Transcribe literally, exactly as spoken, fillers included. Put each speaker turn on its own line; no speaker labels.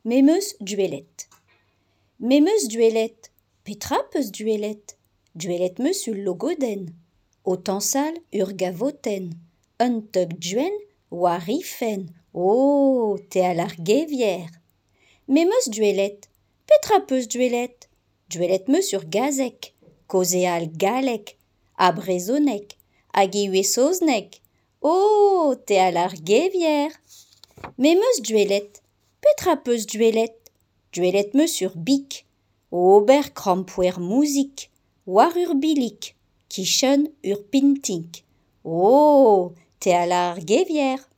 Memeus duellet. Memeus duellet, petra peus duellet. Duellet meus ul logoden. Otansal ur gavoten. Un teug duen war rifen. Oh, te al ar gevier. Memeus duellet, petra peus duellet. Duellet meus ur gazek. Koze al galek. A brezonek. Hag iwesoznek. Oh, te al ar gevier. Memeus duellet, petra peus duellet. Duellet meus ur bik. Ober krampouer mouzik. War ur bilik. Kichen ur pintink. Oh, te al ar gevier.